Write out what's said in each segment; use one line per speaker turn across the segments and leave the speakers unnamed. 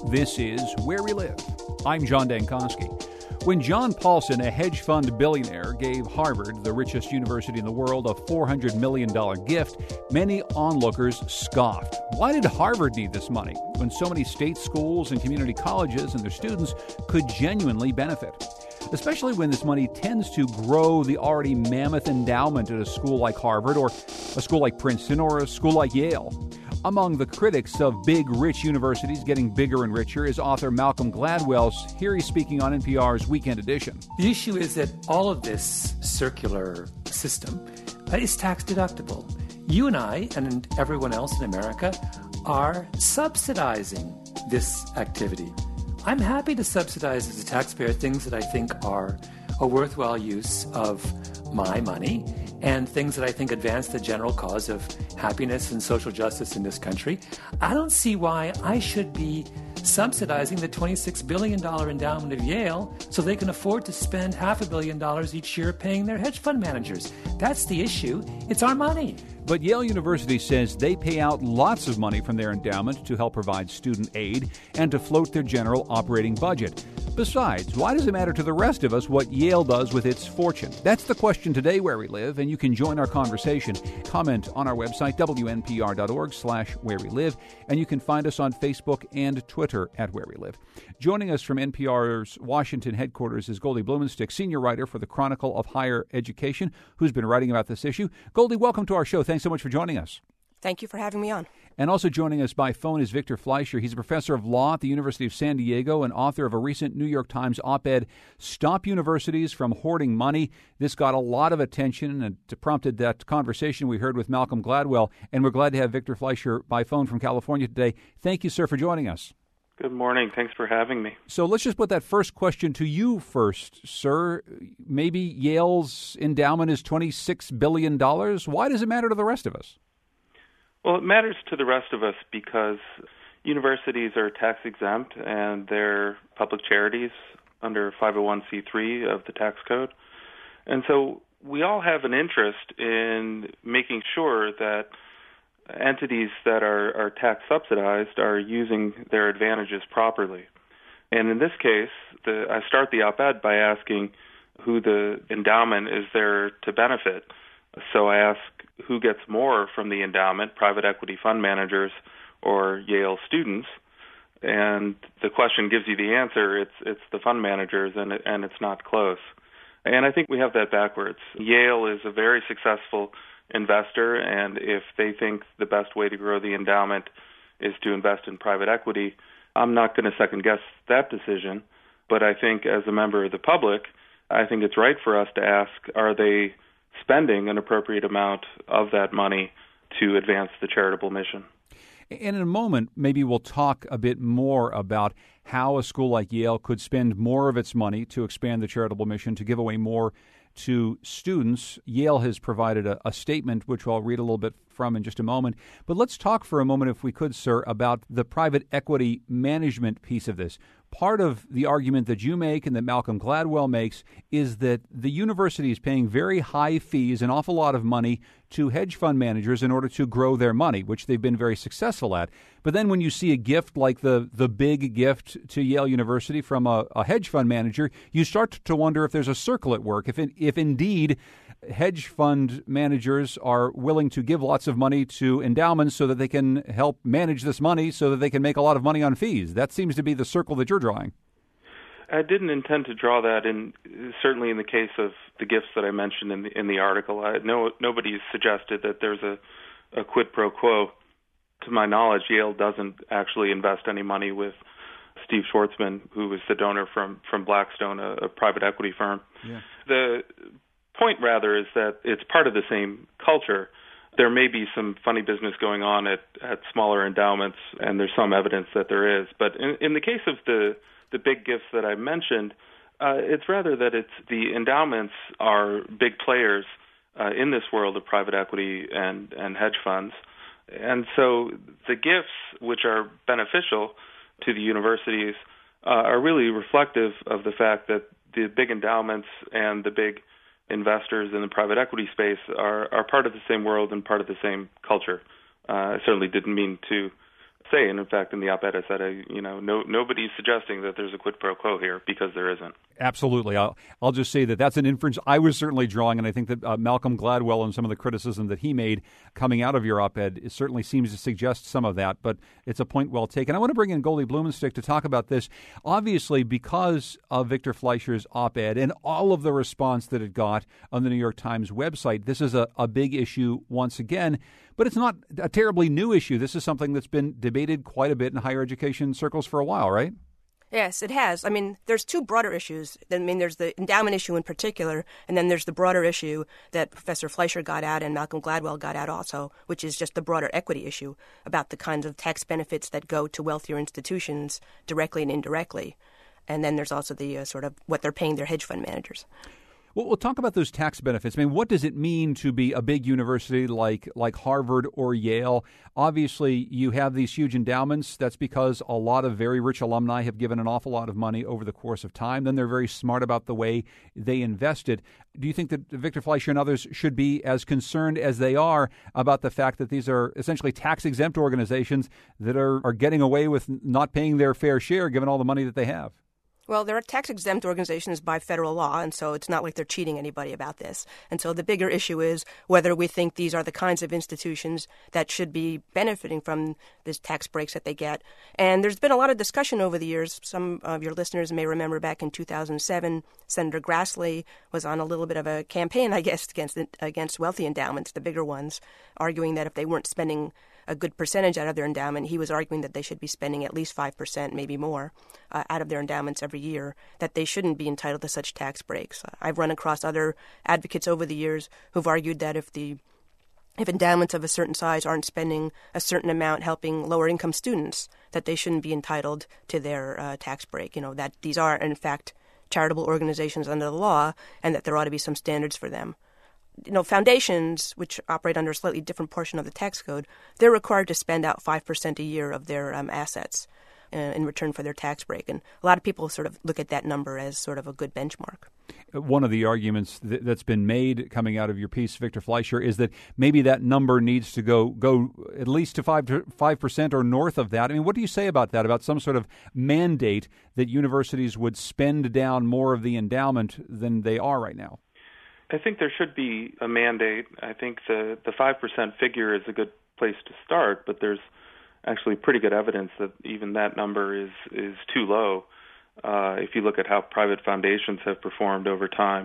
This is Where We Live. I'm John Dankosky. When John Paulson, a hedge fund billionaire, gave Harvard, the richest university in the world, a $400 million gift, many onlookers scoffed. Why did Harvard need this money when so many state schools and community colleges and their students could genuinely benefit? Especially when this money tends to grow the already mammoth endowment at a school like Harvard or a school like Princeton or a school like Yale. Among the critics of big, rich universities getting bigger and richer is author Malcolm Gladwell. Here he's speaking on NPR's Weekend Edition.
The issue is that all of this circular system is tax deductible. You and I and everyone else in America are subsidizing this activity. I'm happy to subsidize as a taxpayer things that I think are a worthwhile use of my money and things that I think advance the general cause of happiness and social justice in this country. I don't see why I should be subsidizing the $26 billion endowment of Yale so they can afford to spend $500 million each year paying their hedge fund managers. That's the issue. It's our money.
But Yale University says they pay out lots of money from their endowment to help provide student aid and to float their general operating budget. Besides, why does it matter to the rest of us what Yale does with its fortune? That's the question today, Where We Live, and you can join our conversation. Comment on our website, wnpr.org/where we live, and you can find us on Facebook and Twitter at Where We Live. Joining us from NPR's Washington headquarters is Goldie Blumenstick, senior writer for the Chronicle of Higher Education, who's been writing about this issue. Goldie, welcome to our show. Thanks so much for joining us.
Thank you for having me on.
And also joining us by phone is Victor Fleischer. He's a professor of law at the University of San Diego and author of a recent New York Times op-ed, Stop Universities from Hoarding Money. This got a lot of attention and it prompted that conversation we heard with Malcolm Gladwell. And we're glad to have Victor Fleischer by phone from California today. Thank you, sir, for joining us.
Good morning. Thanks for having me.
So let's just put that first question to you first, sir. Maybe Yale's endowment is $26 billion. Why does it matter to the rest of us?
Well, it matters to the rest of us because universities are tax exempt and they're public charities under 501c3 of the tax code. And so we all have an interest in making sure that entities that are tax subsidized are using their advantages properly. And in this case, I start the op-ed by asking who the endowment is there to benefit. So I ask who gets more from the endowment, private equity fund managers or Yale students. And the question gives you the answer. It's the fund managers, and it's not close. And I think we have that backwards. Yale is a very successful investor, and if they think the best way to grow the endowment is to invest in private equity, I'm not going to second-guess that decision. But I think as a member of the public, I think it's right for us to ask, are they spending an appropriate amount of that money to advance the charitable mission?
And in a moment, maybe we'll talk a bit more about how a school like Yale could spend more of its money to expand the charitable mission, to give away more to students. Yale has provided a statement, which I'll read a little bit from in just a moment. But let's talk for a moment, if we could, sir, about the private equity management piece of this. Part of the argument that you make and that Malcolm Gladwell makes is that the university is paying very high fees, an awful lot of money, to hedge fund managers in order to grow their money, which they've been very successful at. But then when you see a gift like the big gift to Yale University from a hedge fund manager, you start to wonder if there's a circle at work, if indeed hedge fund managers are willing to give lots of money to endowments so that they can help manage this money so that they can make a lot of money on fees. That seems to be the circle that you're drawing.
I didn't intend to draw that, in certainly in the case of the gifts that I mentioned in the article. Nobody's suggested that there's a quid pro quo. To my knowledge, Yale doesn't actually invest any money with Steve Schwarzman, who was the donor from Blackstone, a private equity firm.
Yeah.
The point, rather, is that it's part of the same culture. There may be some funny business going on at smaller endowments, and there's some evidence that there is. But in the case of the big gifts that I mentioned, it's rather that it's the endowments are big players in this world of private equity and hedge funds. And so the gifts, which are beneficial to the universities, are really reflective of the fact that the big endowments and the big investors in the private equity space are part of the same world and part of the same culture. I certainly didn't mean to say. And in fact, in the op-ed, I said, nobody's suggesting that there's a quid pro quo here, because there isn't.
Absolutely. I'll just say that that's an inference I was certainly drawing, and I think that Malcolm Gladwell and some of the criticism that he made coming out of your op-ed certainly seems to suggest some of that, but it's a point well taken. I want to bring in Goldie Blumenstyk to talk about this. Obviously, because of Victor Fleischer's op-ed and all of the response that it got on the New York Times website, this is a big issue once again, but it's not a terribly new issue. This is something that's been debated quite a bit in higher education circles for a while, right?
Yes, it has. I mean, there's two broader issues. There's the endowment issue in particular, and then there's the broader issue that Professor Fleischer got at and Malcolm Gladwell got at also, which is just the broader equity issue about the kinds of tax benefits that go to wealthier institutions directly and indirectly. And then there's also the sort of what they're paying their hedge fund managers.
Well, we'll talk about those tax benefits. I mean, what does it mean to be a big university like Harvard or Yale? Obviously, you have these huge endowments. That's because a lot of very rich alumni have given an awful lot of money over the course of time. Then they're very smart about the way they invest it. Do you think that Victor Fleischer and others should be as concerned as they are about the fact that these are essentially tax-exempt organizations that are getting away with not paying their fair share given all the money that they have?
Well, there are tax-exempt organizations by federal law, and so it's not like they're cheating anybody about this. And so the bigger issue is whether we think these are the kinds of institutions that should be benefiting from these tax breaks that they get. And there's been a lot of discussion over the years. Some of your listeners may remember back in 2007, Senator Grassley was on a little bit of a campaign, I guess, against wealthy endowments, the bigger ones, arguing that if they weren't spending a good percentage out of their endowment, he was arguing that they should be spending at least 5%, maybe more, out of their endowments every year, that they shouldn't be entitled to such tax breaks. I've run across other advocates over the years who've argued that if endowments of a certain size aren't spending a certain amount helping lower-income students, that they shouldn't be entitled to their tax break, that these are, in fact, charitable organizations under the law, and that there ought to be some standards for them. Foundations, which operate under a slightly different portion of the tax code, they're required to spend out 5% a year of their assets in return for their tax break. And a lot of people sort of look at that number as sort of a good benchmark.
One of the arguments that's been made coming out of your piece, Victor Fleischer, is that maybe that number needs to go at least to 5% or north of that. I mean, what do you say about that, about some sort of mandate that universities would spend down more of the endowment than they are right now?
I think there should be a mandate. I think the 5% figure is a good place to start, but there's actually pretty good evidence that even that number is too low. If you look at how private foundations have performed over time,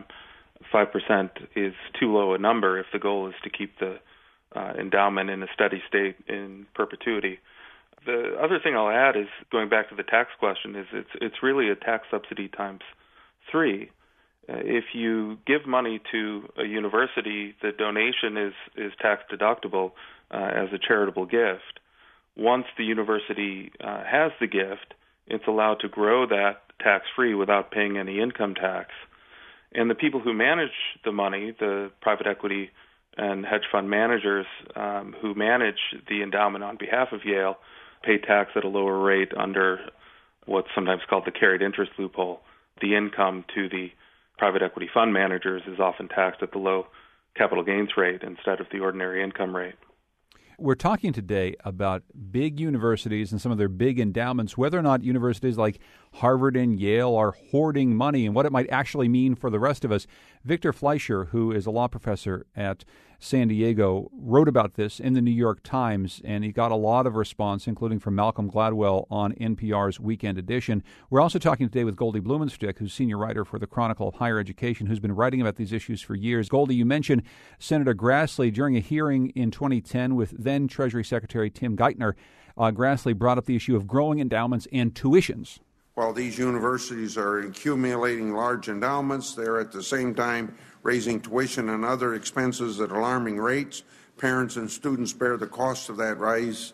5% is too low a number if the goal is to keep the endowment in a steady state in perpetuity. The other thing I'll add is, going back to the tax question, is it's really a tax subsidy times 3. If you give money to a university, the donation is tax deductible as a charitable gift. Once the university has the gift, it's allowed to grow that tax-free without paying any income tax. And the people who manage the money, the private equity and hedge fund managers who manage the endowment on behalf of Yale, pay tax at a lower rate under what's sometimes called the carried interest loophole. The income to the private equity fund managers is often taxed at the low capital gains rate instead of the ordinary income rate.
We're talking today about big universities and some of their big endowments, whether or not universities like Harvard and Yale are hoarding money and what it might actually mean for the rest of us. Victor Fleischer, who is a law professor at San Diego, wrote about this in the New York Times, and he got a lot of response, including from Malcolm Gladwell on NPR's Weekend Edition. We're also talking today with Goldie Blumenstyk, who's senior writer for the Chronicle of Higher Education, who's been writing about these issues for years. Goldie, you mentioned Senator Grassley during a hearing in 2010 with then Treasury Secretary Tim Geithner. Grassley brought up the issue of growing endowments and tuitions.
While these universities are accumulating large endowments, they're at the same time raising tuition and other expenses at alarming rates. Parents and students bear the cost of that rise,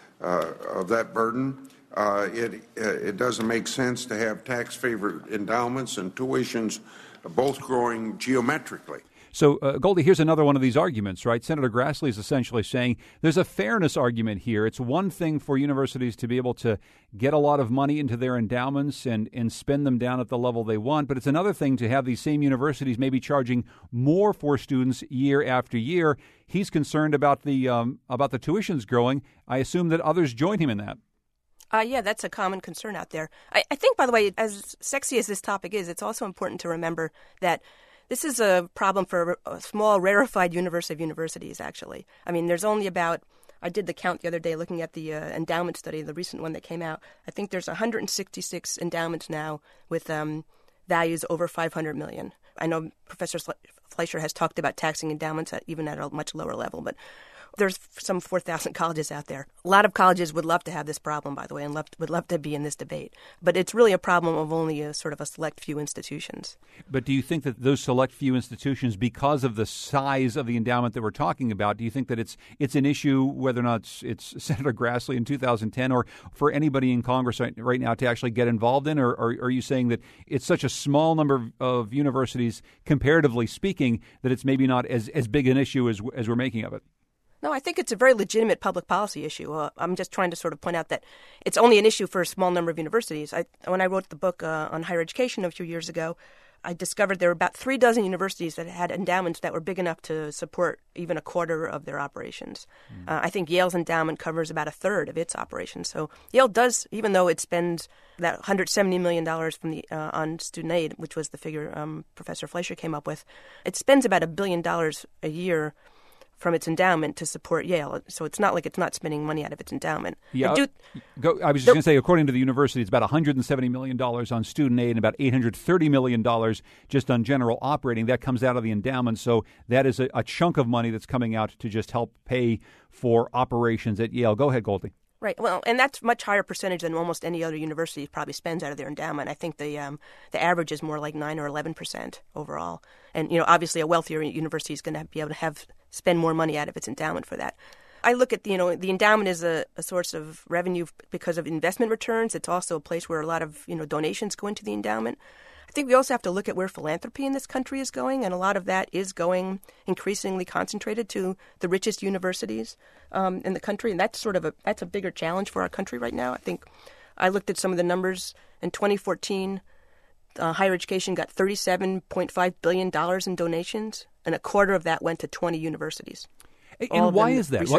of that burden. It doesn't make sense to have tax-favored endowments and tuitions both growing geometrically.
So, Goldie, here's another one of these arguments, right? Senator Grassley is essentially saying there's a fairness argument here. It's one thing for universities to be able to get a lot of money into their endowments and spend them down at the level they want, but it's another thing to have these same universities maybe charging more for students year after year. He's concerned about the tuitions growing. I assume that others join him in that.
Yeah, that's a common concern out there. I think, by the way, as sexy as this topic is, it's also important to remember that this is a problem for a small, rarefied universe of universities, actually. I mean, there's only about, I did the count the other day looking at the endowment study, the recent one that came out. I think there's 166 endowments now with values over $500 million. I know Professor Fleischer has talked about taxing endowments even at a much lower level, but there's some 4,000 colleges out there. A lot of colleges would love to have this problem, by the way, and would love to be in this debate. But it's really a problem of only a sort of a select few institutions.
But do you think that those select few institutions, because of the size of the endowment that we're talking about, do you think that it's an issue, whether or not it's Senator Grassley in 2010 or for anybody in Congress right now to actually get involved in? Or are you saying that it's such a small number of universities, comparatively speaking, that it's maybe not as big an issue as we're making of it?
No, I think it's a very legitimate public policy issue. I'm just trying to sort of point out that it's only an issue for a small number of universities. When I wrote the book on higher education a few years ago, I discovered there were about 36 universities that had endowments that were big enough to support even a quarter of their operations. I think Yale's endowment covers about a third of its operations. So Yale does, even though it spends that $170 million from on student aid, which was the figure Professor Fleischer came up with, it spends about $1 billion a year from its endowment to support Yale. So it's not like it's not spending money out of its endowment.
Yeah, I was just going to say, according to the university, it's about $170 million on student aid and about $830 million just on general operating. That comes out of the endowment. So that is a chunk of money that's coming out to just help pay for operations at Yale. Go ahead, Goldie.
Right. Well, and that's a much higher percentage than almost any other university probably spends out of their endowment. I think the average is more like 9 or 11% overall. And obviously, a wealthier university is going to be able to spend more money out of its endowment for that. I look at the endowment is a source of revenue because of investment returns. It's also a place where a lot of donations go into the endowment. I think we also have to look at where philanthropy in this country is going, and a lot of that is going increasingly concentrated to the richest universities in the country, and that's a bigger challenge for our country right now. I think I looked at some of the numbers in 2014. Higher education got $37.5 billion in donations, and a quarter of that went to 20 universities.
And why is that?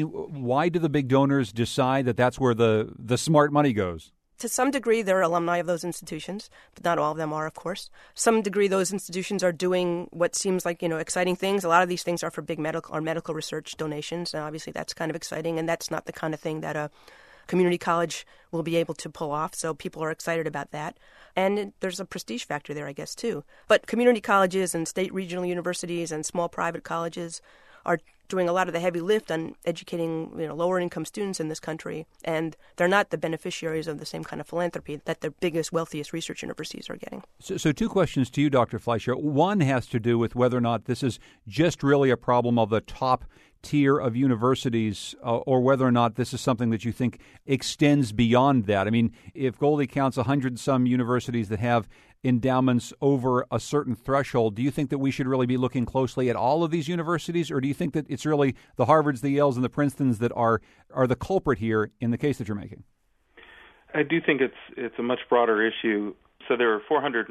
Why do the big donors decide that that's where the smart money goes?
To some degree, they're alumni of those institutions, but not all of them are, of course. Some degree, those institutions are doing what seems like, exciting things. A lot of these things are for big medical research donations, and obviously that's kind of exciting, and that's not the kind of thing that a community college will be able to pull off, so people are excited about that. And there's a prestige factor there, I guess, too. But community colleges and state regional universities and small private colleges are doing a lot of the heavy lift on educating lower income students in this country, and they're not the beneficiaries of the same kind of philanthropy that the biggest, wealthiest research universities are getting.
So two questions to you, Dr. Fleischer. One has to do with whether or not this is just really a problem of the top tier of universities, or whether or not this is something that you think extends beyond that. I mean, if Goldie counts 100-some universities that have endowments over a certain threshold, do you think that we should really be looking closely at all of these universities, or do you think that it's really the Harvards, the Yales, and the Princetons that are the culprit here in the case that you're making?
I do think it's a much broader issue. So there are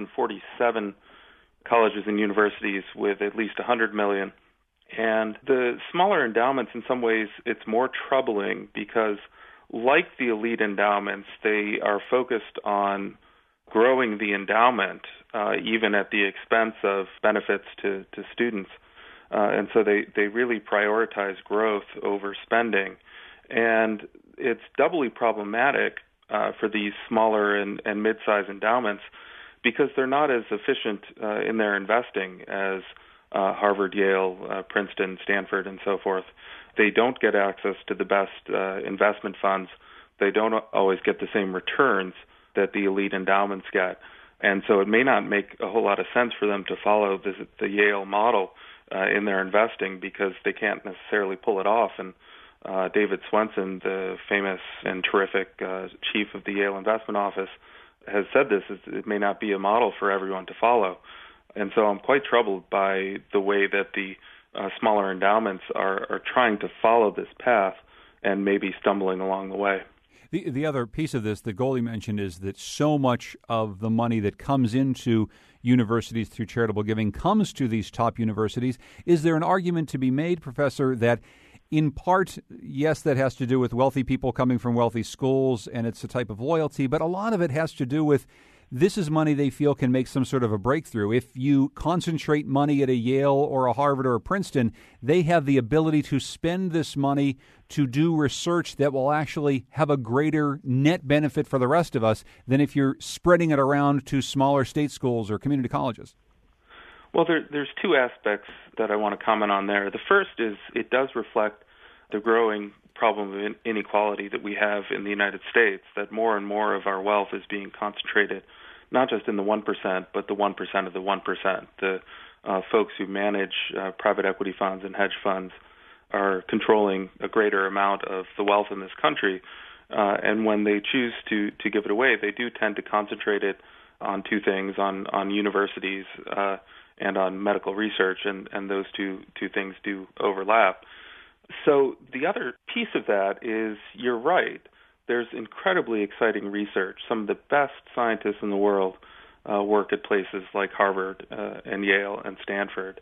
447 colleges and universities with at least 100 million. And the smaller endowments, in some ways, it's more troubling because, like the elite endowments, they are focused on growing the endowment, even at the expense of benefits to students. And so they really prioritize growth over spending. And it's doubly problematic for these smaller and mid-sized endowments because they're not as efficient in their investing as Harvard, Yale, Princeton, Stanford, and so forth. They don't get access to the best investment funds. They don't always get the same returns that the elite endowments get. And so it may not make a whole lot of sense for them to follow the Yale model in their investing because they can't necessarily pull it off. And David Swenson, the famous and terrific chief of the Yale Investment Office, has said this, it may not be a model for everyone to follow. And so I'm quite troubled by the way that the smaller endowments are trying to follow this path and maybe stumbling along the way.
The other piece of this that Goldie mentioned is that so much of the money that comes into universities through charitable giving comes to these top universities. Is there an argument to be made, Professor, that in part, yes, that has to do with wealthy people coming from wealthy schools and it's a type of loyalty, but a lot of it has to do with this is money they feel can make some sort of a breakthrough. If you concentrate money at a Yale or a Harvard or a Princeton, they have the ability to spend this money to do research that will actually have a greater net benefit for the rest of us than if you're spreading it around to smaller state schools or community colleges.
Well, there's two aspects that I want to comment on there. The first is it does reflect the growing problem of inequality that we have in the United States, that more and more of our wealth is being concentrated not just in the 1%, but the 1% of the 1%. The folks who manage private equity funds and hedge funds are controlling a greater amount of the wealth in this country, and when they choose to give it away, they do tend to concentrate it on two things, on universities and on medical research, and those two things do overlap. So the other piece of that is, you're right, there's incredibly exciting research. Some of the best scientists in the world work at places like Harvard and Yale and Stanford.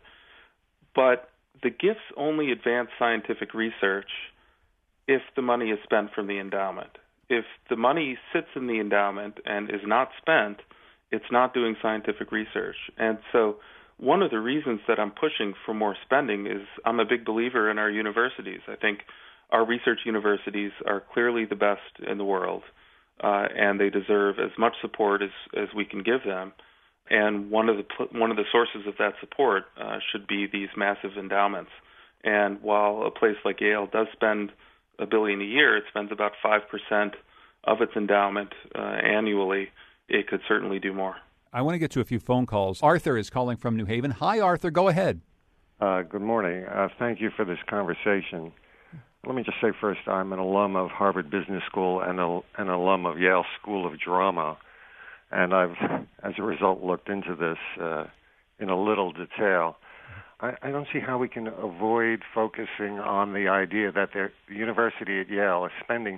But the gifts only advance scientific research if the money is spent from the endowment. If the money sits in the endowment and is not spent, it's not doing scientific research. And so one of the reasons that I'm pushing for more spending is I'm a big believer in our universities. I think our research universities are clearly the best in the world, and they deserve as much support as we can give them. And one of the sources of that support should be these massive endowments. And while a place like Yale does spend $1 billion a year, it spends about 5% of its endowment annually. It could certainly do more.
I want to get to a few phone calls. Arthur is calling from New Haven. Hi, Arthur. Go ahead.
Good morning. Thank you for this conversation. Let me just say first, I'm an alum of Harvard Business School and an alum of Yale School of Drama, and I've, as a result, looked into this in a little detail. I don't see how we can avoid focusing on the idea that the university at Yale is spending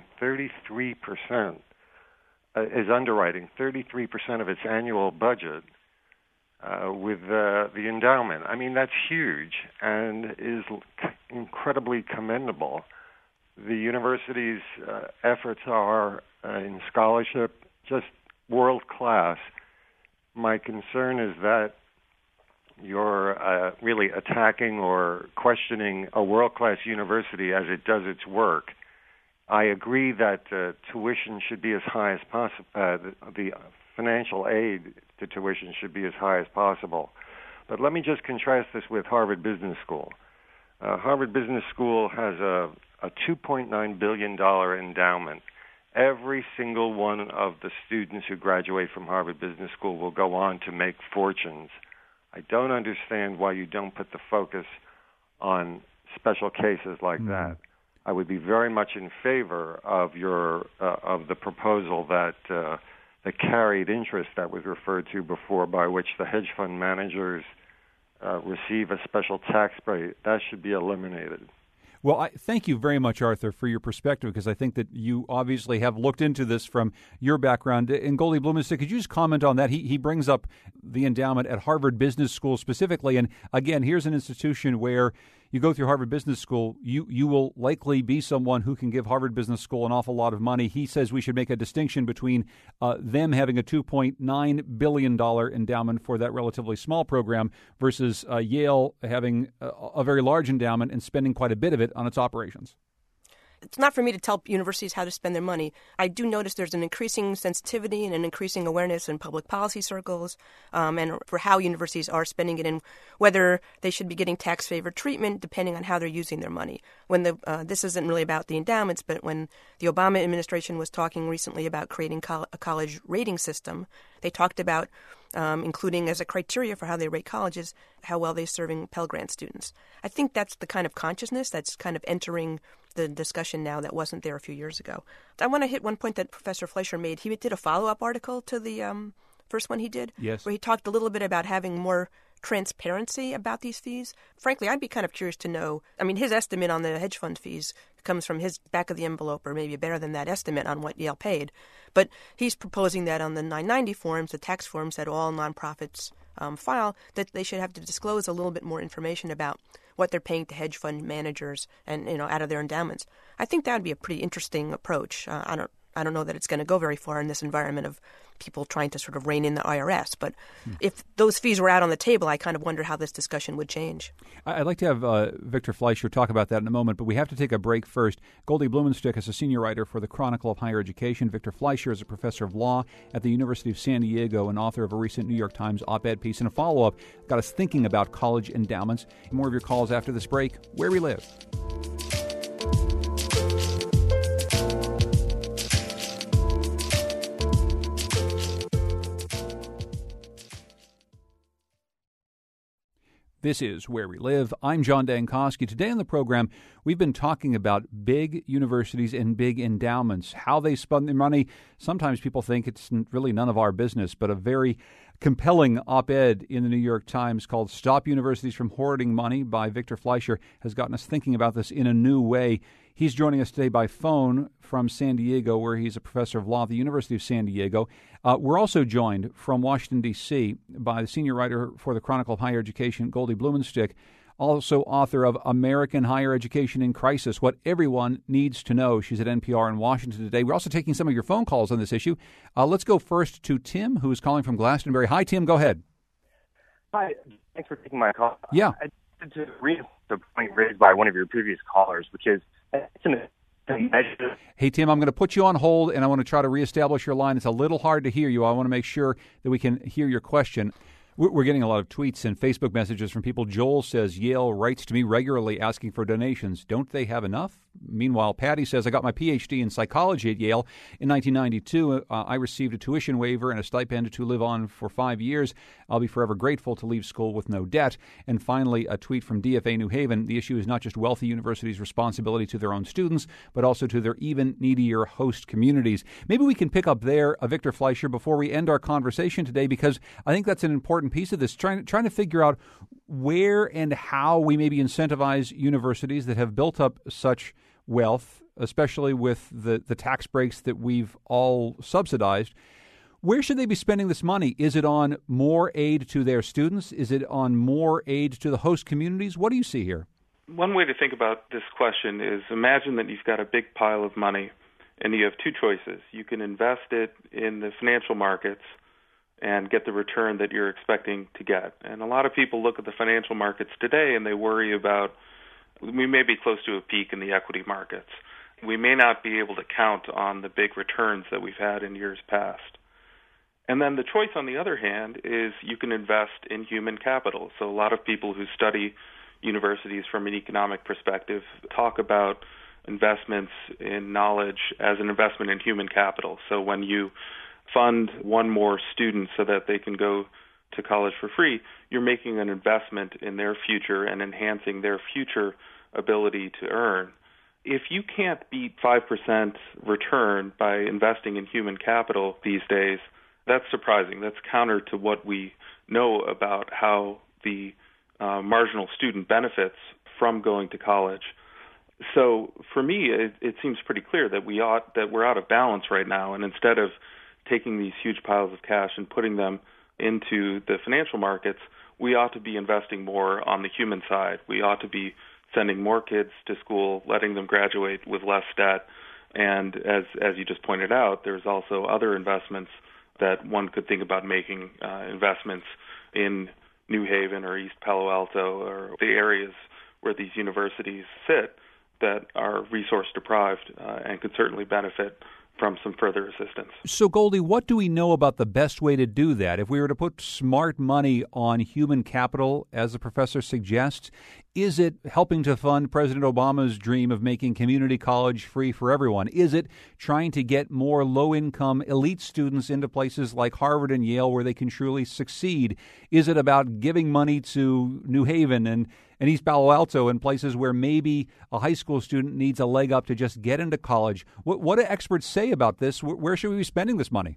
33%, is underwriting 33% of its annual budget with the endowment. I mean, that's huge and is incredibly commendable. The university's efforts are in scholarship just world class. My concern is that you're really attacking or questioning a world-class university as it does its work. I agree that tuition should be as high as possible. The financial aid to tuition should be as high as possible. But let me just contrast this with Harvard Business School. Harvard Business School has a $2.9 billion endowment. Every single one of the students who graduate from Harvard Business School will go on to make fortunes. I don't understand why you don't put the focus on special cases like that. I would be very much in favor of of the proposal that the carried interest that was referred to before, by which the hedge fund managers receive a special tax break. That should be eliminated.
Well, I thank you very much, Arthur, for your perspective, because I think that you obviously have looked into this from your background. And Goldie Blumenstick, could you just comment on that? He brings up the endowment at Harvard Business School specifically. And again, here's an institution where you go through Harvard Business School, you will likely be someone who can give Harvard Business School an awful lot of money. He says we should make a distinction between them having a $2.9 billion endowment for that relatively small program versus Yale having a very large endowment and spending quite a bit of it on its operations.
It's not for me to tell universities how to spend their money. I do notice there's an increasing sensitivity and an increasing awareness in public policy circles and for how universities are spending it and whether they should be getting tax-favored treatment depending on how they're using their money. When this isn't really about the endowments, but when the Obama administration was talking recently about creating a college rating system, they talked about including as a criteria for how they rate colleges, how well they're serving Pell Grant students. I think that's the kind of consciousness that's kind of entering the discussion now that wasn't there a few years ago. I want to hit one point that Professor Fleischer made. He did a follow-up article to the first one he did,
yes,
where he talked a little bit about having more transparency about these fees. Frankly, I'd be kind of curious to know. I mean, his estimate on the hedge fund fees comes from his back of the envelope, or maybe better than that estimate on what Yale paid. But he's proposing that on the 990 forms, the tax forms that all nonprofits file, that they should have to disclose a little bit more information about what they're paying to hedge fund managers and, out of their endowments. I think that would be a pretty interesting approach. I don't know that it's going to go very far in this environment of people trying to sort of rein in the IRS. But if those fees were out on the table, I kind of wonder how this discussion would change.
I'd like to have Victor Fleischer talk about that in a moment, but we have to take a break first. Goldie Blumenstyk is a senior writer for the Chronicle of Higher Education. Victor Fleischer is a professor of law at the University of San Diego and author of a recent New York Times op-ed piece. And a follow-up got us thinking about college endowments. More of your calls after this break. Where We Live. This is Where We Live. I'm John Dankosky. Today on the program, we've been talking about big universities and big endowments, how they spend their money. Sometimes people think it's really none of our business, but a very compelling op-ed in the New York Times called Stop Universities from Hoarding Money by Victor Fleischer has gotten us thinking about this in a new way. He's joining us today by phone from San Diego, where he's a professor of law at the University of San Diego. We're also joined from Washington, D.C. by the senior writer for the Chronicle of Higher Education, Goldie Blumenstyk, also author of American Higher Education in Crisis, What Everyone Needs to Know. She's at NPR in Washington today. We're also taking some of your phone calls on this issue. Let's go first to Tim, who is calling from Glastonbury. Hi, Tim. Go ahead.
Hi. Thanks for taking my call.
Yeah.
I wanted to reinforce the point raised by one of your previous callers, which is
Hey, Tim, I'm going to put you on hold, and I want to try to reestablish your line. It's a little hard to hear you. I want to make sure that we can hear your question. We're getting a lot of tweets and Facebook messages from people. Joel says, Yale writes to me regularly asking for donations. Don't they have enough? Meanwhile, Patty says, I got my Ph.D. in psychology at Yale in 1992. I received a tuition waiver and a stipend to live on for 5 years. I'll be forever grateful to leave school with no debt. And finally, a tweet from DFA New Haven. The issue is not just wealthy universities' responsibility to their own students, but also to their even needier host communities. Maybe we can pick up there, Victor Fleischer, before we end our conversation today, because I think that's an important piece of this, trying to figure out where and how we maybe incentivize universities that have built up such wealth, especially with the tax breaks that we've all subsidized. Where should they be spending this money? Is it on more aid to their students? Is it on more aid to the host communities? What do you see here?
One way to think about this question is imagine that you've got a big pile of money and you have two choices. You can invest it in the financial markets and get the return that you're expecting to get. And a lot of people look at the financial markets today and they worry about we may be close to a peak in the equity markets. We may not be able to count on the big returns that we've had in years past. And then the choice, on the other hand, is you can invest in human capital. So a lot of people who study universities from an economic perspective talk about investments in knowledge as an investment in human capital. So when you fund one more student so that they can go to college for free, you're making an investment in their future and enhancing their future ability to earn. If you can't beat 5% return by investing in human capital these days, that's surprising. That's counter to what we know about how the marginal student benefits from going to college. So for me, it seems pretty clear that we're out of balance right now, and instead of taking these huge piles of cash and putting them into the financial markets, we ought to be investing more on the human side. We ought to be sending more kids to school, letting them graduate with less debt. And as you just pointed out, there's also other investments that one could think about making, investments in New Haven or East Palo Alto or the areas where these universities sit that are resource deprived and could certainly benefit from some further assistance.
So, Goldie, what do we know about the best way to do that? If we were to put smart money on human capital, as the professor suggests, is it helping to fund President Obama's dream of making community college free for everyone? Is it trying to get more low-income elite students into places like Harvard and Yale where they can truly succeed? Is it about giving money to New Haven and East Palo Alto and places where maybe a high school student needs a leg up to just get into college? What do experts say about this? Where should we be spending this money?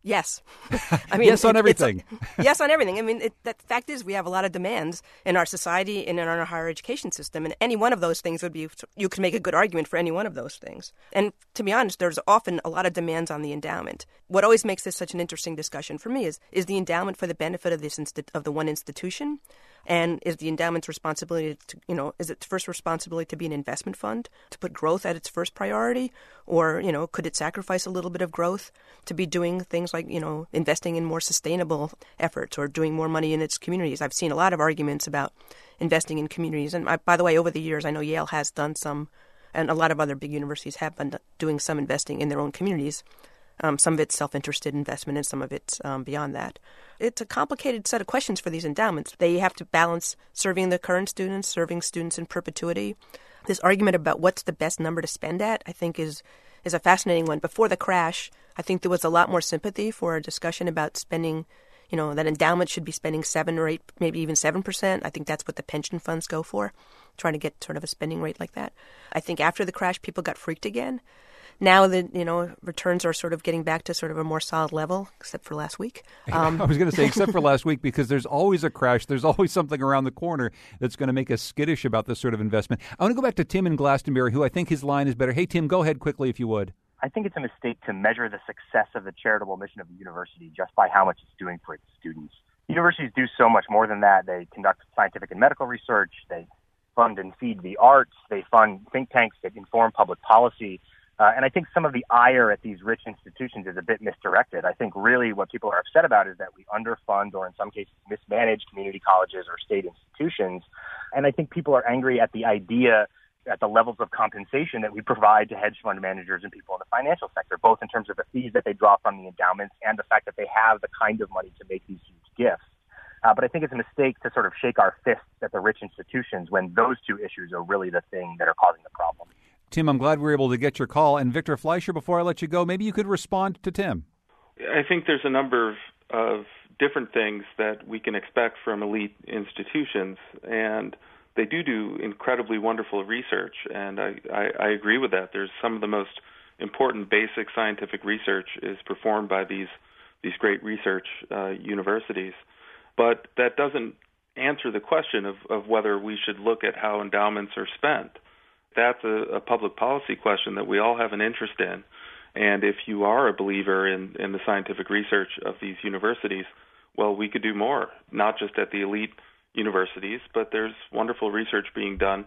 Yes.
Yes on everything.
Yes on everything. The fact is we have a lot of demands in our society and in our higher education system, and any one of those things you can make a good argument for any one of those things. And to be honest, there's often a lot of demands on the endowment. What always makes this such an interesting discussion for me is the endowment for the benefit of of the one institution? And is the endowment's responsibility is its first responsibility to be an investment fund, to put growth at its first priority? Or, could it sacrifice a little bit of growth to be doing things like, investing in more sustainable efforts or doing more money in its communities? I've seen a lot of arguments about investing in communities. And by the way, over the years, I know Yale has done some, and a lot of other big universities have been doing some investing in their own communities. Some of it's self-interested investment and some of it's beyond that. It's a complicated set of questions for these endowments. They have to balance serving the current students, serving students in perpetuity. This argument about what's the best number to spend at, I think, is a fascinating one. Before the crash, I think there was a lot more sympathy for a discussion about spending, that endowment should be spending 7 or 8, maybe even 7%. I think that's what the pension funds go for, trying to get sort of a spending rate like that. I think after the crash, people got freaked again. Now that, returns are sort of getting back to sort of a more solid level, except for last week.
I was going to say, except for last week, because there's always a crash. There's always something around the corner that's going to make us skittish about this sort of investment. I want to go back to Tim in Glastonbury, who I think his line is better. Hey, Tim, go ahead quickly if you would.
I think it's a mistake to measure the success of the charitable mission of a university just by how much it's doing for its students. Universities do so much more than that. They conduct scientific and medical research. They fund and feed the arts. They fund think tanks that inform public policy. And I think some of the ire at these rich institutions is a bit misdirected. I think really what people are upset about is that we underfund or in some cases mismanage community colleges or state institutions. And I think people are angry at the idea at the levels of compensation that we provide to hedge fund managers and people in the financial sector, both in terms of the fees that they draw from the endowments and the fact that they have the kind of money to make these huge gifts. But I think it's a mistake to sort of shake our fists at the rich institutions when those two issues are really the thing that are causing the problem.
Tim, I'm glad we were able to get your call. And Victor Fleischer, before I let you go, maybe you could respond to Tim.
I think there's a number of different things that we can expect from elite institutions, and they do incredibly wonderful research, and I agree with that. There's some of the most important basic scientific research is performed by these great research universities. But that doesn't answer the question of whether we should look at how endowments are spent. That's a public policy question that we all have an interest in. And if you are a believer in the scientific research of these universities, well, we could do more, not just at the elite universities, but there's wonderful research being done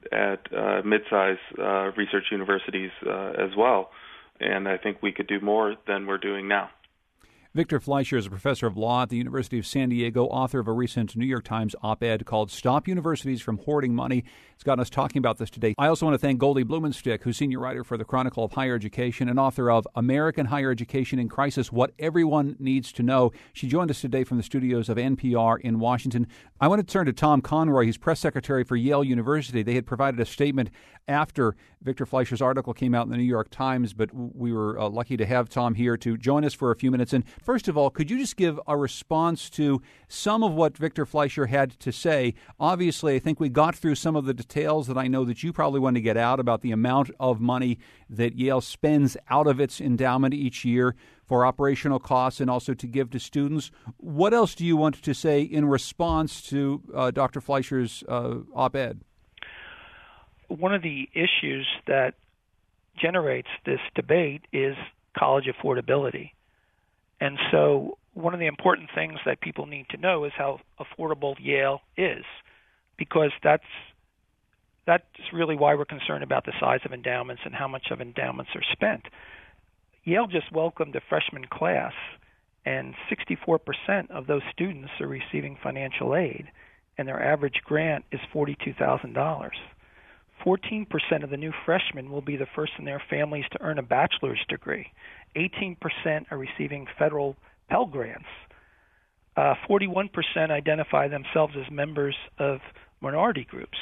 at mid-size research universities as well. And I think we could do more than we're doing now.
Victor Fleischer is a professor of law at the University of San Diego, author of a recent New York Times op-ed called Stop Universities from Hoarding Money. It's gotten us talking about this today. I also want to thank Goldie Blumenstick, who's senior writer for the Chronicle of Higher Education and author of American Higher Education in Crisis, What Everyone Needs to Know. She joined us today from the studios of NPR in Washington. I want to turn to Tom Conroy. He's press secretary for Yale University. They had provided a statement after Victor Fleischer's article came out in the New York Times, but we were lucky to have Tom here to join us for a few minutes. And first of all, could you just give a response to some of what Victor Fleischer had to say? Obviously, I think we got through some of the details that I know that you probably want to get out about the amount of money that Yale spends out of its endowment each year for operational costs and also to give to students. What else do you want to say in response to Dr. Fleischer's op-ed?
One of the issues that generates this debate is college affordability. And so one of the important things that people need to know is how affordable Yale is, because that's really why we're concerned about the size of endowments and how much of endowments are spent. Yale just welcomed a freshman class, and 64% of those students are receiving financial aid, and their average grant is $42,000. 14% of the new freshmen will be the first in their families to earn a bachelor's degree. 18% are receiving federal Pell Grants. 41% identify themselves as members of minority groups.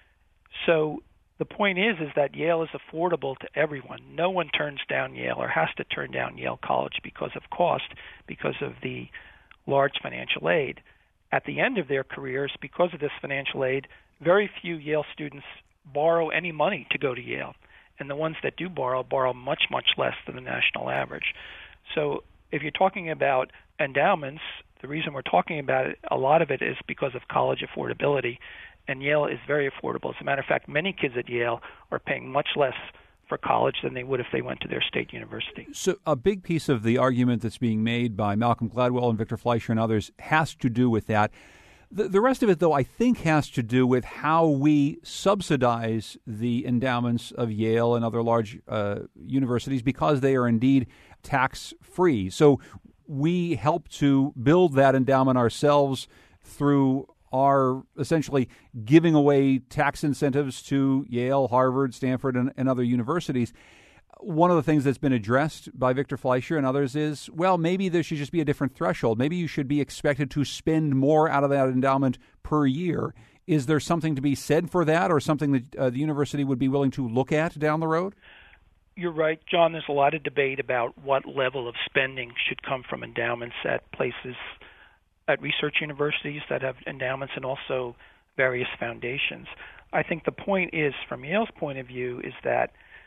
So the point is that Yale is affordable to everyone. No one turns down Yale or has to turn down Yale College because of cost, because of the large financial aid. At the end of their careers, because of this financial aid, very few Yale students borrow any money to go to Yale. And the ones that do borrow much, much less than the national average. So if you're talking about endowments, the reason we're talking about it, a lot of it is because of college affordability, and Yale is very affordable. As a matter of fact, many kids at Yale are paying much less for college than they would if they went to their state university.
So a big piece of the argument that's being made by Malcolm Gladwell and Victor Fleischer and others has to do with that. The rest of it, though, I think has to do with how we subsidize the endowments of Yale and other large universities because they are indeed tax-free. So we help to build that endowment ourselves through our essentially giving away tax incentives to Yale, Harvard, Stanford, and other universities. One of the things that's been addressed by Victor Fleischer and others is, well, maybe there should just be a different threshold. Maybe you should be expected to spend more out of that endowment per year. Is there something to be said for that, or something that the university would be willing to look at down the road?
You're right, John. There's a lot of debate about what level of spending should come from endowments at places, at research universities that have endowments, and also various foundations. I think the point is, from Yale's point of view, is that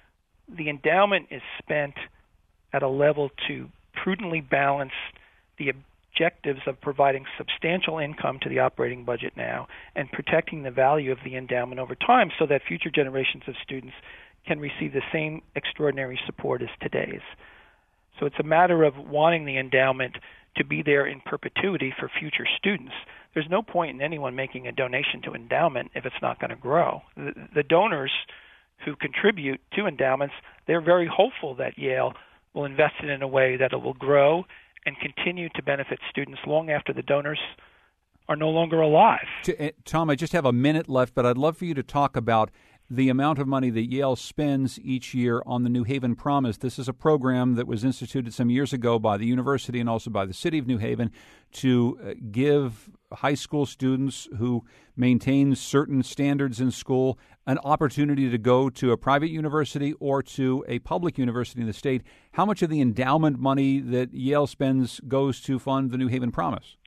the endowment is spent at a level to prudently balance the objectives of providing substantial income to the operating budget now and protecting the value of the endowment over time so that future generations of students can receive the same extraordinary support as today's. So it's a matter of wanting the endowment to be there in perpetuity for future students. There's no point in anyone making a donation to endowment if it's not going to grow. The donors who contribute to endowments, they're very hopeful that Yale will invest it in a way that it will grow and continue to benefit students long after the donors are no longer alive.
Tom, I just have a minute left, but I'd love for you to talk about the amount of money that Yale spends each year on the New Haven Promise. This is a program that was instituted some years ago by the university and also by the city of New Haven to give high school students who maintain certain standards in school an opportunity to go to a private university or to a public university in the state. How much of the endowment money that Yale spends goes to fund the New Haven Promise?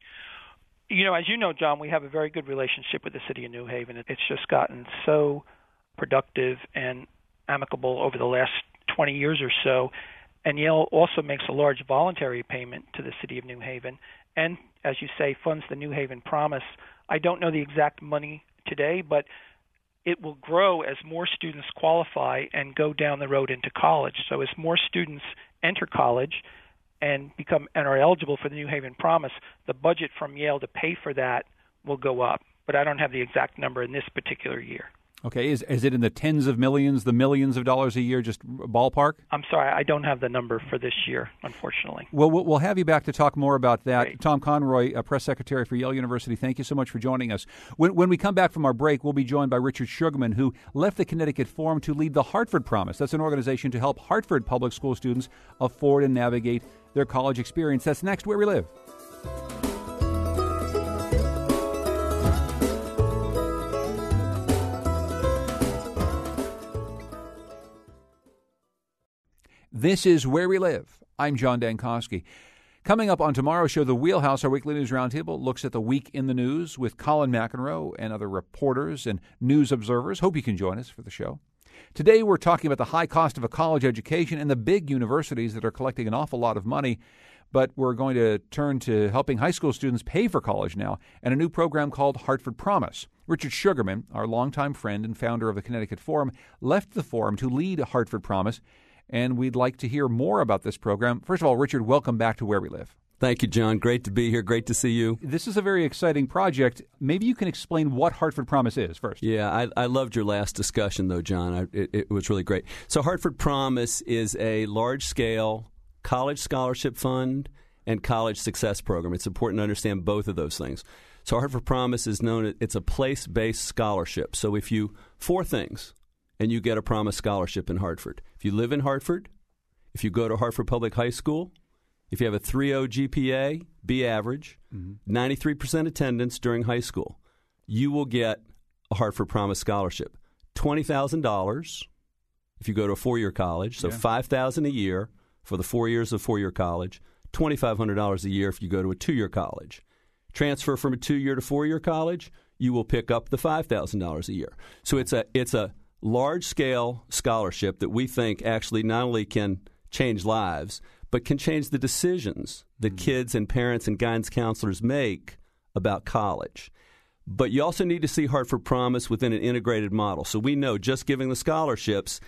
You know, as you know, John, we have a very good relationship with the city of New Haven. It's just gotten so productive and amicable over the last 20 years or so. And Yale also makes a large voluntary payment to the city of New Haven and, as you say, funds the New Haven Promise. I don't know the exact money today, but it will grow as more students qualify and go down the road into college. So as more students enter college and are eligible for the New Haven Promise, the budget from Yale to pay for that will go up. But I don't have the exact number in this particular year.
Okay, is it in the tens of millions, the millions of dollars a year, just ballpark?
I'm sorry, I don't have the number for this year, unfortunately.
Well, we'll have you back to talk more about that.
Great.
Tom Conroy, Press Secretary for Yale University, thank you so much for joining us. When we come back from our break, we'll be joined by Richard Sugarman, who left the Connecticut Forum to lead the Hartford Promise. That's an organization to help Hartford public school students afford and navigate their college experience. That's next, Where We Live. This is Where We Live. I'm John Dankosky. Coming up on tomorrow's show, The Wheelhouse, our weekly news roundtable, looks at the week in the news with Colin McEnroe and other reporters and news observers. Hope you can join us for the show. Today, we're talking about the high cost of a college education and the big universities that are collecting an awful lot of money. But we're going to turn to helping high school students pay for college now and a new program called Hartford Promise. Richard Sugarman, our longtime friend and founder of the Connecticut Forum, left the Forum to lead Hartford Promise, and we'd like to hear more about this program. First of all, Richard, welcome back to Where We Live.
Thank you, John. Great to be here. Great to see you.
This is a very exciting project. Maybe you can explain what Hartford Promise is first.
Yeah, I loved your last discussion, though, John. It was really great. So Hartford Promise is a large-scale college scholarship fund and college success program. It's important to understand both of those things. So Hartford Promise is it's a place-based scholarship. So if you, 4 things, and you get a Promise scholarship in Hartford. If you live in Hartford, if you go to Hartford Public High School, if you have a 3.0 GPA, B average, 93% attendance during high school, you will get a Hartford Promise scholarship. $20,000 if you go to a 4-year college, so $5,000 a year for the 4 years of 4-year college, $2,500 a year if you go to a 2-year college. Transfer from a 2-year to 4-year college, you will pick up the $5,000 a year. So it's a large-scale scholarship that we think actually not only can change lives, but can change the decisions that kids and parents and guidance counselors make about college. But you also need to see Hartford Promise within an integrated model. So we know just giving the scholarships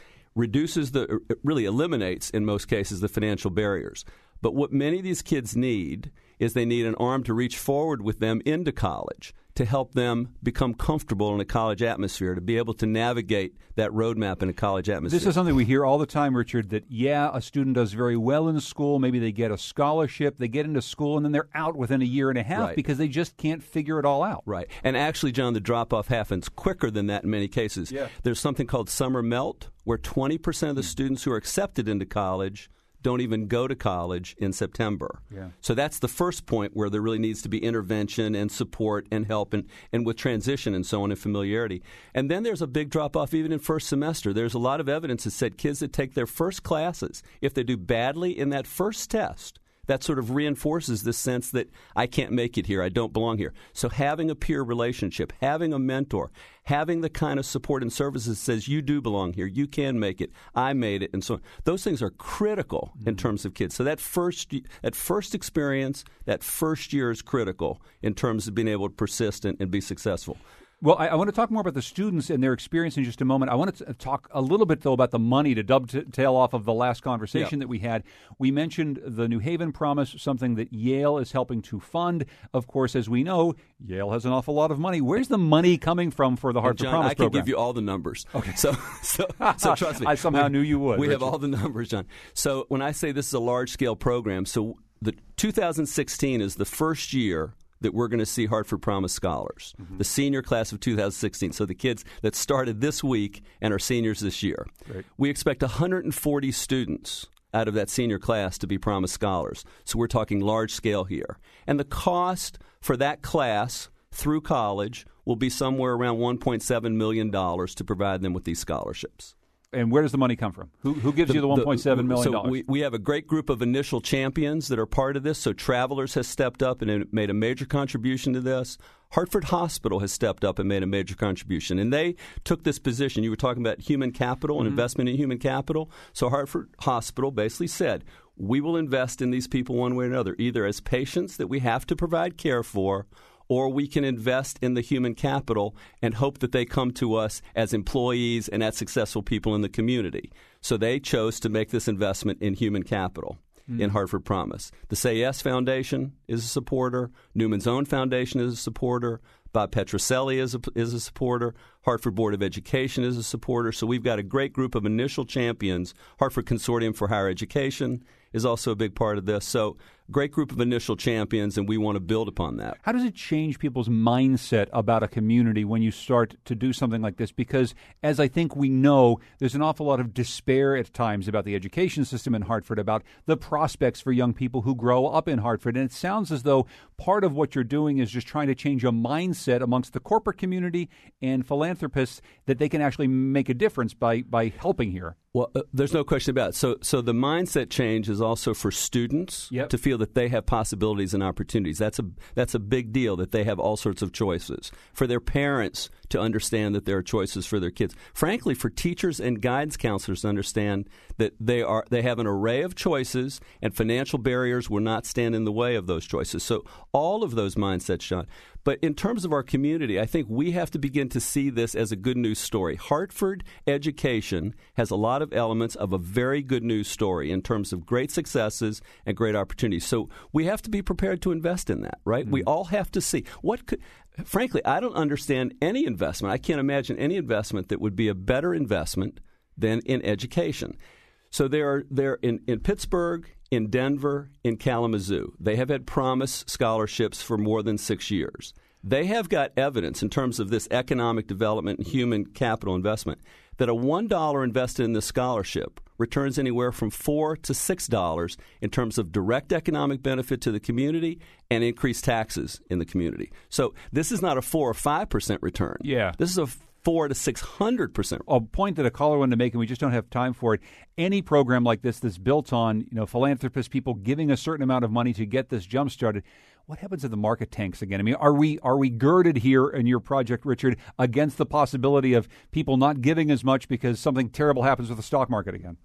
really eliminates, in most cases, the financial barriers. But what many of these kids need is they need an arm to reach forward with them into college, to help them become comfortable in a college atmosphere, to be able to navigate that roadmap in a college atmosphere.
This is something we hear all the time, Richard, that, a student does very well in school. Maybe they get a scholarship, they get into school, and then they're out within a year and a half because they just can't figure it all out.
Right. And actually, John, the drop-off happens quicker than that in many cases. Yeah. There's something called summer melt, where 20% of the students who are accepted into college don't even go to college in September. Yeah. So that's the first point where there really needs to be intervention and support and help and with transition and so on and familiarity. And then there's a big drop-off even in first semester. There's a lot of evidence that said kids that take their first classes, if they do badly in that first test, that sort of reinforces this sense that I can't make it here, I don't belong here. So having a peer relationship, having a mentor, having the kind of support and services that says you do belong here, you can make it, I made it, and so on. Those things are critical in terms of kids. So that first experience, that first year is critical in terms of being able to persist and be successful.
Well, I want to talk more about the students and their experience in just a moment. I want to talk a little bit, though, about the money to dovetail off of the last conversation that we had. We mentioned the New Haven Promise, something that Yale is helping to fund. Of course, as we know, Yale has an awful lot of money. Where's the money coming from for the Hartford Promise program?
I can give you all the numbers. Okay. So trust me.
I somehow knew you would.
We have all the numbers, John. So when I say this is a large-scale program, so the 2016 is the first year that we're going to see Hartford Promise scholars, the senior class of 2016, so the kids that started this week and are seniors this year. Great. We expect 140 students out of that senior class to be Promise scholars. So we're talking large scale here. And the cost for that class through college will be somewhere around $1.7 million to provide them with these scholarships.
And where does the money come from? Who gives you the $1.7 million?
So we have a great group of initial champions that are part of this. So Travelers has stepped up and made a major contribution to this. Hartford Hospital has stepped up and made a major contribution. And they took this position. You were talking about human capital and investment in human capital. So Hartford Hospital basically said, we will invest in these people one way or another, either as patients that we have to provide care for, or we can invest in the human capital and hope that they come to us as employees and as successful people in the community. So they chose to make this investment in human capital in Hartford Promise. The Say Yes Foundation is a supporter. Newman's Own Foundation is a supporter. Bob Petroselli is a supporter. Hartford Board of Education is a supporter. So we've got a great group of initial champions. Hartford Consortium for Higher Education is also a big part of this. So great group of initial champions, and we want to build upon that.
How does it change people's mindset about a community when you start to do something like this? Because, as I think we know, there's an awful lot of despair at times about the education system in Hartford, about the prospects for young people who grow up in Hartford. And it sounds as though part of what you're doing is just trying to change a mindset amongst the corporate community and philanthropists that they can actually make a difference by helping here.
Well, there's no question about it. So the mindset change is also for students to feel that they have possibilities and opportunities. That's a big deal, that they have all sorts of choices. For their parents to understand that there are choices for their kids. Frankly, for teachers and guidance counselors to understand that they have an array of choices and financial barriers will not stand in the way of those choices. So all of those mindsets, Sean. But in terms of our community, I think we have to begin to see this as a good news story. Hartford education has a lot of elements of a very good news story in terms of great successes and great opportunities. So we have to be prepared to invest in that, right? Mm-hmm. We all have to see frankly, I don't understand any investment. I can't imagine any investment that would be a better investment than in education. So they're in Pittsburgh, in Denver, in Kalamazoo. They have had Promise scholarships for more than 6 years. They have got evidence in terms of this economic development and human capital investment that a $1 invested in this scholarship returns anywhere from $4 to $6 in terms of direct economic benefit to the community and increased taxes in the community. So this is not a 4 or 5% return.
Yeah.
This is a 400% to 600%.
A point that a caller wanted to make, and we just don't have time for it. Any program like this that's built on, philanthropists, people giving a certain amount of money to get this jump started. What happens if the market tanks again? I mean, are we girded here in your project, Richard, against the possibility of people not giving as much because something terrible happens with the stock market again?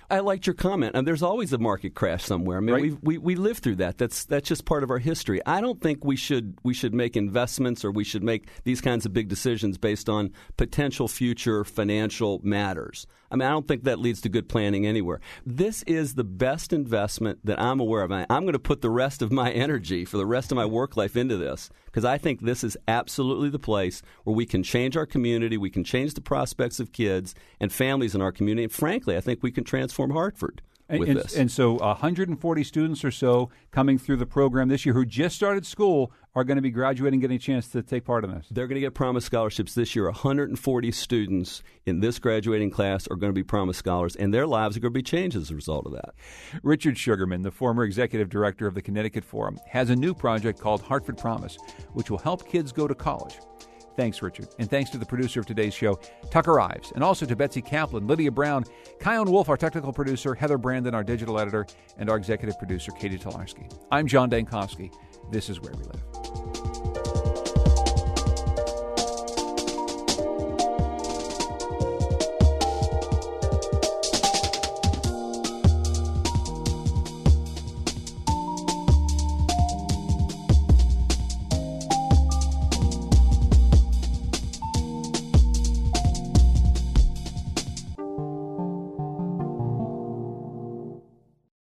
I liked your comment. And there's always a market crash somewhere. I mean,
right.
we lived through that. That's just part of our history. I don't think we should make investments or we should make these kinds of big decisions based on potential future financial matters. I mean, I don't think that leads to good planning anywhere. This is the best investment that I'm aware of. I'm going to put the rest of my energy for the rest of my work life into this because I think this is absolutely the place where we can change our community, we can change the prospects of kids and families in our community. And frankly, I think we can transform Hartford with this.
And so 140 students or so coming through the program this year who just started school are going to be graduating, getting a chance to take part in this.
They're going to get Promise Scholarships this year. 140 students in this graduating class are going to be Promise Scholars, and their lives are going to be changed as a result of that.
Richard Sugarman, the former executive director of the Connecticut Forum, has a new project called Hartford Promise, which will help kids go to college. Thanks, Richard. And thanks to the producer of today's show, Tucker Ives, and also to Betsy Kaplan, Lydia Brown, Kion Wolf, our technical producer, Heather Brandon, our digital editor, and our executive producer, Katie Tolarski. I'm John Dankowski. This is Where We Live.